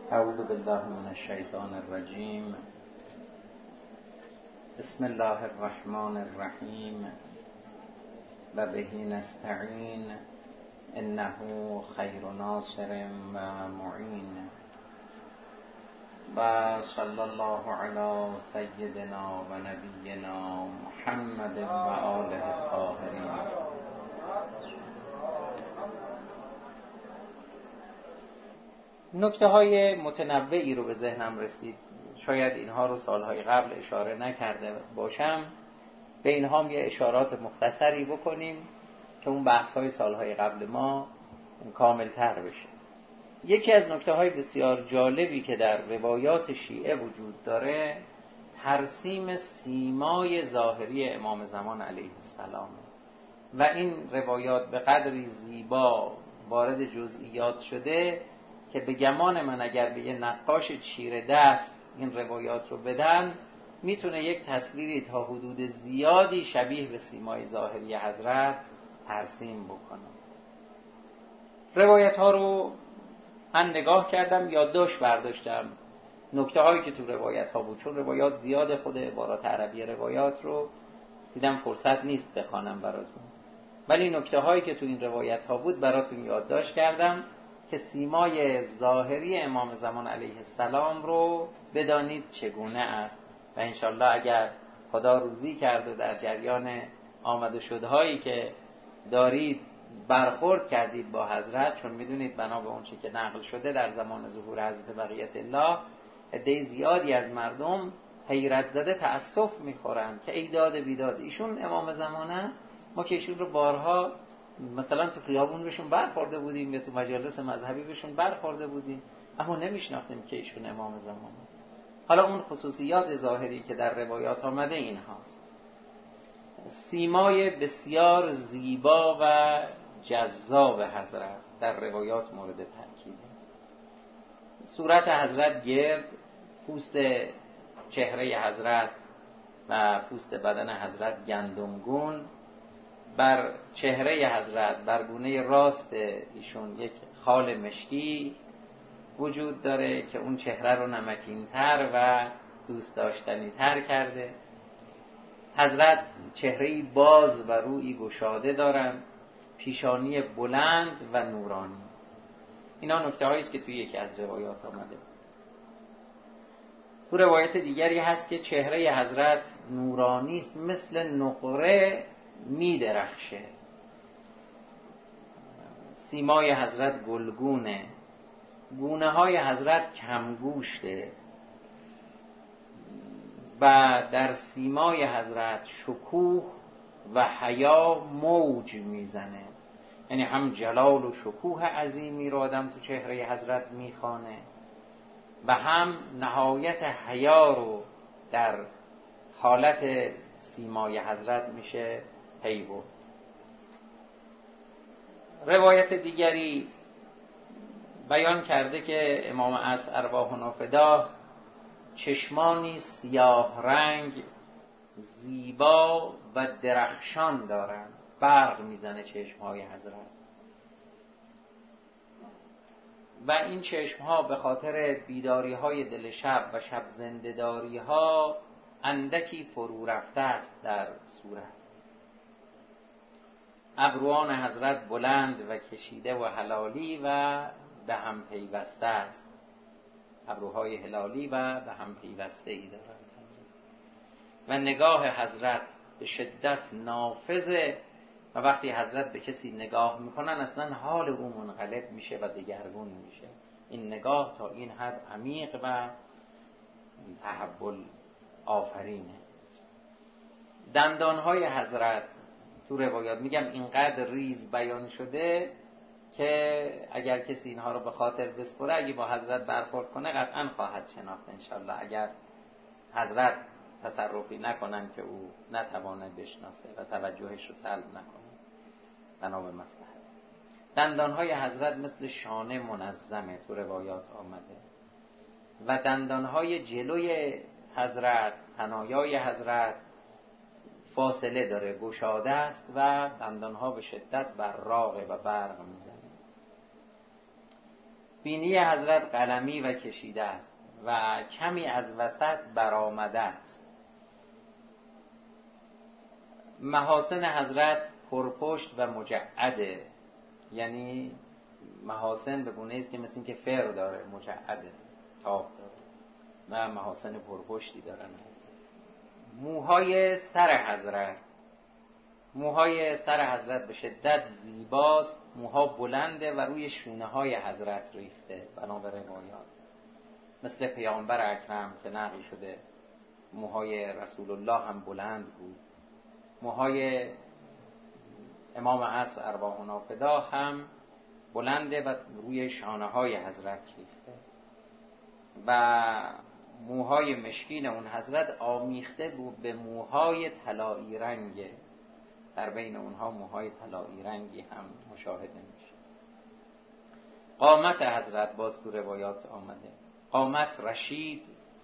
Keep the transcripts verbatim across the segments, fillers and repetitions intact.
اعوذ بالله من الشیطان الرجیم. بسم الله الرحمن الرحیم و به نستعین انه خیر ناصر و معین. و صلی الله علی سیدنا و نبینا محمد و آله الطاهرین. نکته های متنوعی رو به ذهنم رسید، شاید اینها رو سالهای قبل اشاره نکرده باشم، به اینها هم یه اشارات مختصری بکنیم که اون بحث های سالهای قبل ما کامل تر بشه. یکی از نکته های بسیار جالبی که در روایات شیعه وجود داره ترسیم سیمای ظاهری امام زمان علیه السلام و این روایات به قدری زیبا وارد جزئیات شده که به گمان من اگر به یه نقاش چیره دست این روایات رو بدن میتونه یک تصویری تا حدود زیادی شبیه به سیمای ظاهری حضرت ترسیم بکنه. روایت ها رو من نگاه کردم، یادداشت برداشتم نکته هایی که تو روایت ها بود، چون روایات زیاده، خود عبارات عربی روایات رو دیدم فرصت نیست بخوانم براتون، ولی نکته هایی که تو این روایت ها بود براتون یادداشت کردم که سیمای ظاهری امام زمان علیه السلام رو بدانید چگونه است و انشالله اگر خدا روزی کرد و در جریان آمد و شدهایی که دارید برخورد کردید با حضرت، چون میدونید بنا به اون چی که نقل شده در زمان ظهور حضرت بقیت الله عده زیادی از مردم حیرت زده تأسف میخورن که ای داد بیداد، ایشون امام زمانه، ما که ایشون رو بارها مثلا تو خیابون بهشون برخورده بودیم یا تو مجالس مذهبی بهشون برخورده بودیم اما نمیشناختیم که ایشون امام زمانه. حالا اون خصوصیات ظاهری که در روایات آمده این هاست: سیمای بسیار زیبا و جذاب حضرت در روایات مورد تاکیده. صورت حضرت گرد، پوست چهره حضرت و پوست بدن حضرت گندمگون، بر چهره حضرت بر گونه راست ایشون یک خال مشکی وجود داره که اون چهره رو نمکین‌تر و دوست داشتنی تر کرده. حضرت چهره‌ای باز و رویی گشاده دارن، پیشانی بلند و نورانی. اینا نکته هایی است که توی یکی از روایات آمده. تو روایت دیگری هست که چهره حضرت نورانی است، مثل نقره می درخشه. سیمای حضرت گلگونه، گونه های حضرت کمگوشته و در سیمای حضرت شکوه و حیا موج میزنه، یعنی هم جلال و شکوه عظیمی رو آدم تو چهره حضرت میخوانه و هم نهایت حیا رو در حالت سیمای حضرت میشه پی برد. روایت دیگری بیان کرده که امام عصر ارواحنا فداه چشمانی سیاه رنگ زیبا و درخشان دارند، برق میزنه چشمهای حضرت و این چشمها به خاطر بیداری های دل شب و شب زنده‌داری ها اندکی فرو رفته است در صورت. ابروان حضرت بلند و کشیده و هلالی و به هم پیوسته است، ابروهای هلالی و به هم پیوسته ای دارد و نگاه حضرت به شدت نافذه و وقتی حضرت به کسی نگاه میکنن اصلا حال او منقلب میشه و دگرگون میشه. این نگاه تا این حد عمیق و تحول آفرینه. دندانهای حضرت تو روایات میگم اینقدر ریز بیان شده که اگر کسی اینها رو به خاطر بسپره، اگه با حضرت برخورد کنه قطعا خواهد شناخت انشالله، اگر حضرت تصرفی نکنن که او نتوانه بشناسه و توجهش رو سلب نکنه بنا به مصلحت. دندانهای حضرت مثل شانه منظمه تو روایات آمده و دندانهای جلوی حضرت، ثنایای حضرت فاصله داره، گشاده است و دندانها به شدت براقه و برق میزنه. بینی حضرت قلمی و کشیده است و کمی از وسط برآمده است. محاسن حضرت پرپشت و مجعده، یعنی محاسن به گونه است که مثل این که فر داره، مجعده، تاب داره و محاسن پرپشتی دارن. موهای سر حضرت موهای سر حضرت به شدت زیباست. موها بلنده و روی شونه های حضرت ریخته بنابر روایات، مثل پیامبر اکرم که نقل شده موهای رسول الله هم بلند بود. موهای امام عصر ارواحنا فدا هم بلنده و روی شانه های حضرت ریخته و موهای مشکین اون حضرت آمیخته بود به موهای طلایی رنگه. در بین اونها موهای طلایی رنگی هم مشاهده میشه. قامت حضرت باز تو روایات آمده، قامت رشید،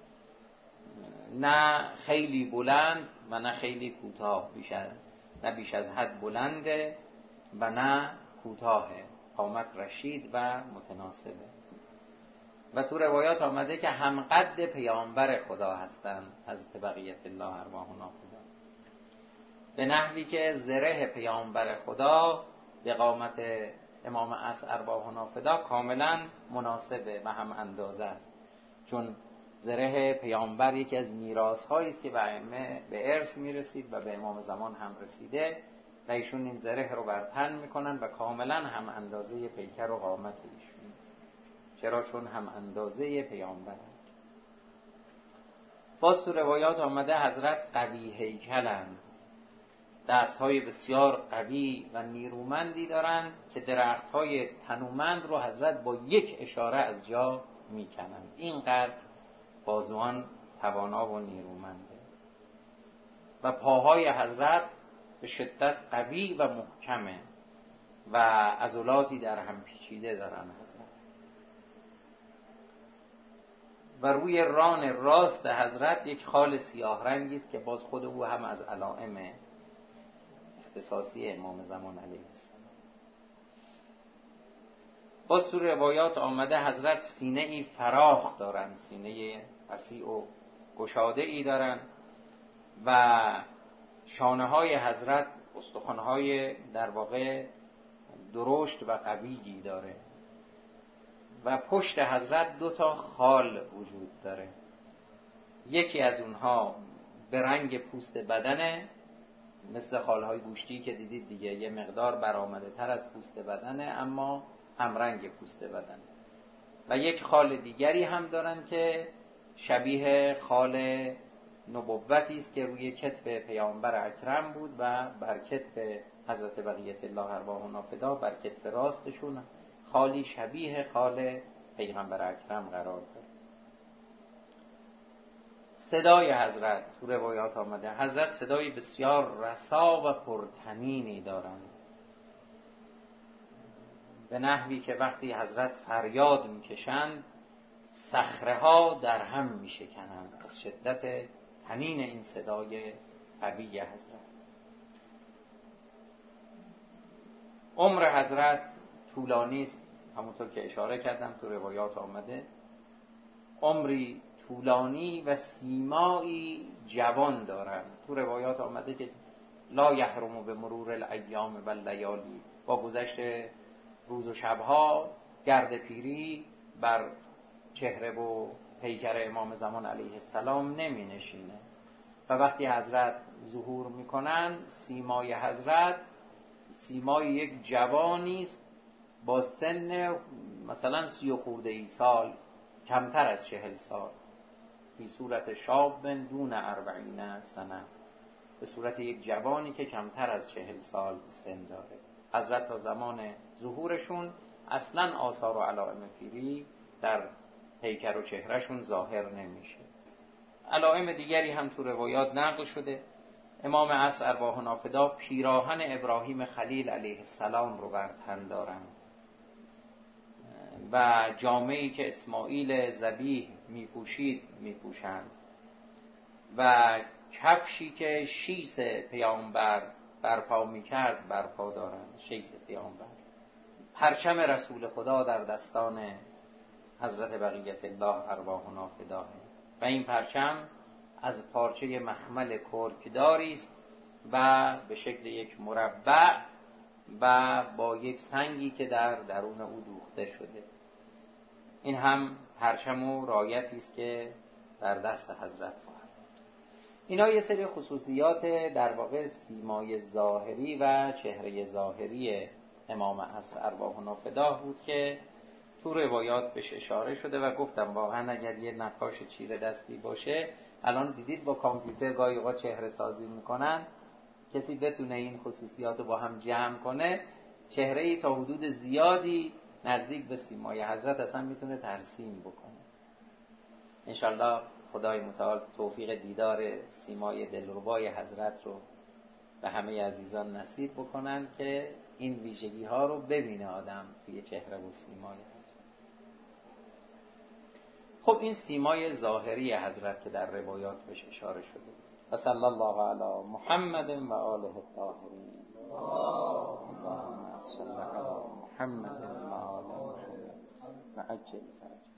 نه خیلی بلند و نه خیلی کوتاه، بیش از نه بیش از حد بلنده و نه کوتاهه. قامت رشید و متناسبه. و تو روایات آمده که هم قد پیامبر خدا هستند، حضرت بقیت الله ارواحنا فدا، به نحوی که زره پیامبر خدا به قامت امام عصر ارواحنا فدا کاملا مناسبه و هم اندازه است. چون زره پیامبر یکی از میراث هایی است که به ائمه به ارث میرسید و به امام زمان هم رسیده و ایشون این زره رو بر تن میکنن و کاملا هم اندازه پیکر و قامت ایشون. چرا؟ چون هم اندازه پیامبر. باز تو روایات آمده حضرت قوی هیکلند، دستهای بسیار قوی و نیرومندی دارند که درختهای تنومند رو حضرت با یک اشاره از جا میکنند. اینقدر بازوان توانا و نیرومنده. و پاهای حضرت به شدت قوی و محکمه و عضلاتی در هم پیچیده دارن حضرت. و روی ران راست حضرت یک خال سیاه رنگی است که باز خود او هم از علائم اختصاصی امام زمان علیه السلام. باز تو روایات آمده حضرت سینه ای فراخ دارن، سینه وسیع و گشاده ای دارن و شانه های حضرت استخوان های در واقع درشت و قویی داره و پشت حضرت دو تا خال وجود داره. یکی از اونها به رنگ پوست بدنه، مثل خالهای گوشتی که دیدید دیگه، یه مقدار برآمده تر از پوست بدنه اما هم رنگ پوست بدنه. و یک خال دیگری هم دارن که شبیه خال نبوتی است که روی کتف پیامبر اکرم بود و بر کتف حضرت بقیت الله ارواحنا فدا بر کتف راستشون خالی شبیه خال پیغمبر اکرم قرار داره. صدای حضرت تو روایات آمده حضرت صدای بسیار رسا و پرطنینی دارند، به نحوی که وقتی حضرت فریاد میکشند صخره ها در هم میشکنند از شدت طنین این صدای قوی حضرت. عمر حضرت طولانی است، همونطور که اشاره کردم تو روایات آمده، عمری طولانی و سیمایی جوان دارند. تو روایات آمده که لا یحرم به مرور الایام و اللیالی، با گذشت روز و شبها گرد پیری بر چهره و پیکر امام زمان علیه السلام نمی نشینه و وقتی حضرت ظهور میکنن سیمای حضرت سیمای یک جوانی است با سن مثلا سی و خورده ای سال، کمتر از چهل سال، فی صورت شاب دون اربعین سنه، به صورت یک جوانی که کمتر از چهل سال سن داره. حضرت تا زمان ظهورشون اصلا آثار و علائم پیری در پیکر و چهرهشون ظاهر نمیشه. علائم دیگری هم تو روایات نقل شده. امام عصر ارواحنا فدا پیراهن ابراهیم خلیل علیه السلام رو بر تن دارند و جامه‌ای که اسماعیل ذبیح میپوشید میپوشند و کفشی که شیس پیامبر برپا میکرد برپا دارند، شیس پیامبر. پرچم رسول خدا در دستان حضرت بقیت الله ارواحنا فداه. و این پرچم از پارچه مخمل کرکداری است و به شکل یک مربع و با یک سنگی که در درون او دوخته شده. این هم پرچم و رایتی است که در دست حضرت خواهد. اینا یه سری خصوصیات در واقع سیمای ظاهری و چهره ظاهری امام عصر ارواحنا فداه بود که تو روایات بهش اشاره شده و گفتم واقعا اگر یه نقاش چیره دستی باشه، الان دیدید با کامپیوتر گاهی اوقات چهره سازی میکنن، کسی بتونه این خصوصیات رو با هم جمع کنه، چهره‌ای تا حدود زیادی نزدیک به سیمای حضرت اصلا میتونه ترسیم بکنه. انشالله خدای متعال توفیق دیدار سیمای دلربای حضرت رو به همه عزیزان نصیب بکنن که این ویژگی ها رو ببینه آدم توی چهره و سیمای حضرت. خب این سیمای ظاهری حضرت که در روایات بهش اشاره شده. و صلی الله علی محمد و آله الطاهرین. اللهم صل علی محمد و آل محمد و عجل فرج.